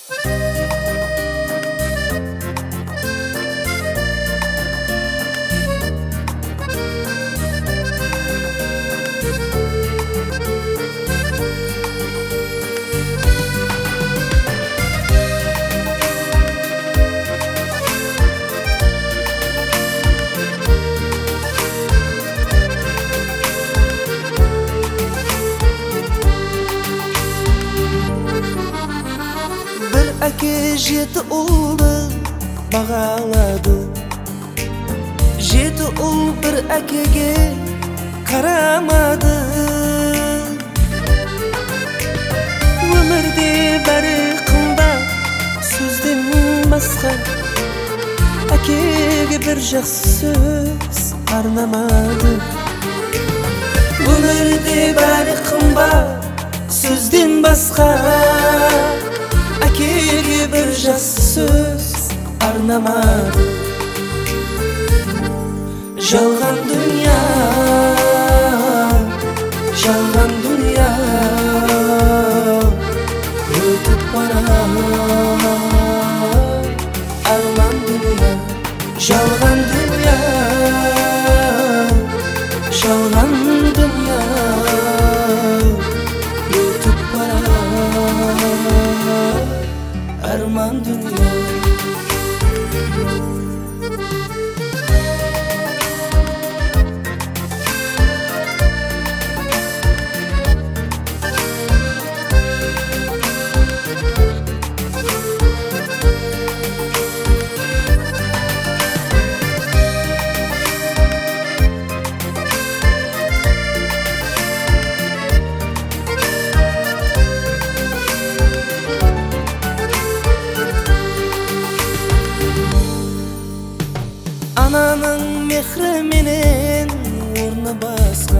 Әке жеті ұлды бағалады. Жеті ұл бір әкеге қарамады. Өмірде бәрі қымбат, сөзден басқа әкеге бір жақсы сөз арнамады. Өмірде бәрі қымбат, сөзден басқа әкеге бір жақсы сөз арнамады. Жалған дүния, жалған дүния өтіп барады. Арман дүния, жалған дүния, жалған дүния өтіп барады. Arman dünya. Ананың мехрі менен орны басқа,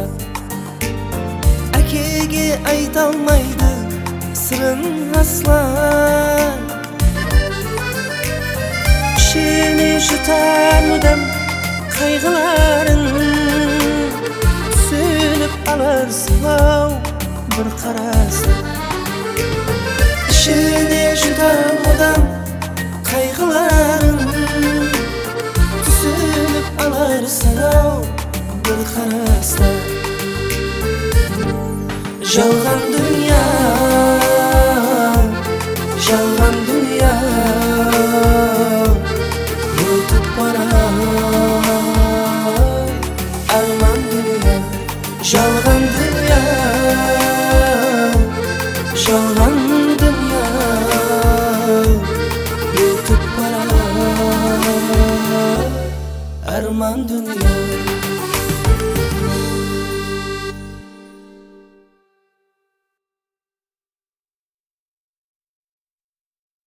әкеге айта алмайды сырын асла. Ішіне жұтар мұдам қайғыларын, түсініп аларсың ау бір қарасын. Ішіне жұтар мұдам қайғыларын, түсініп аларсың ау бір қараста. Жалған дүния, жалған дүния өтіп барады. Арман дүния, жалған дүния, жалған дүния өтіп барады. Arman dünya.